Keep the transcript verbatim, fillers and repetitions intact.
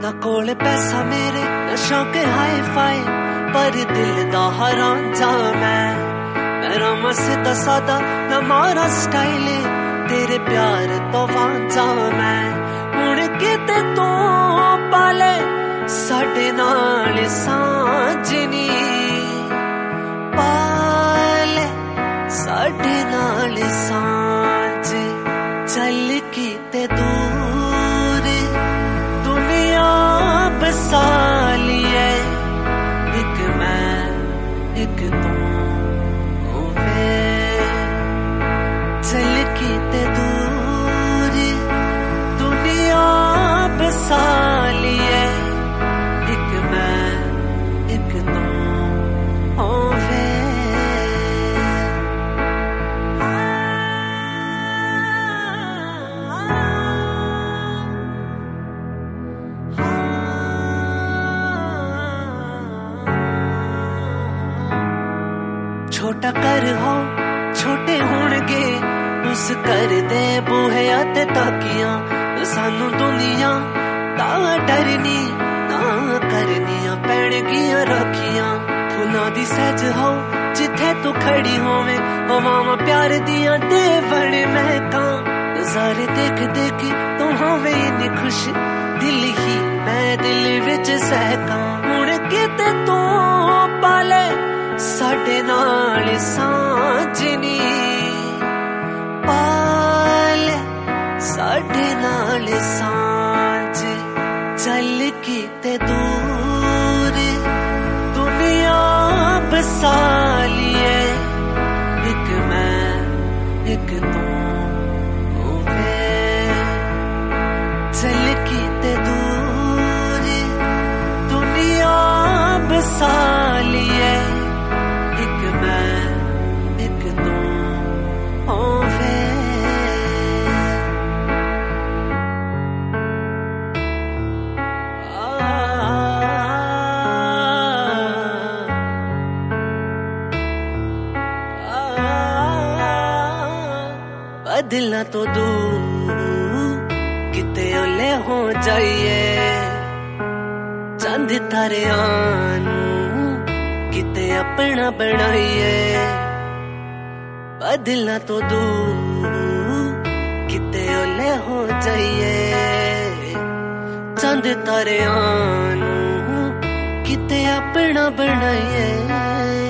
ना कोल पैसा मेरे ना शौक हाई फाई, पर दिल दा हरांझा मैं मैं रामा सीधा सादा ना मारा स्टाइल, तेरे प्यार तो वांझा मैं। हुण किते तू पाले साडे नाल सांझनी, पाले साडे नाल सांझ, चल किते दूर दुनिया बसा लिए, एक मैं एक तू होवे, चल किते दूर दुनिया बसा लिए, एक मैं एक तू होवे। छोटा कर हो छोटे होणगे उस कर दे बूहे ते ताकियां, सानू दुनिया ता डरनी ना करनियां पैणगियां राखियां। फुलां दी सज हो जिथे तू खड़ी होवे, हवावां प्यार दियां देवण महकां, नज़ारे देख देख तू होवे इन्नी खुश, दिल ही मैं दिल विच सहकां। हुण किते तू पाले साडे नाल सांझनी, पाले साडे नाल सांझ, चल किते दूर दुनिया बसा लिए, एक मैं एक तू होवे, चल किते दूर दुनिया बसा लिए, एक मैं एक तू होवे। बदला तो दूर किते ओले हो जाइए, चंद तारियां नू किते अपना बनाइए। बदला तो दूर किते ओले हो जाइए, चंद तारियां नू किते अपना बनाइए।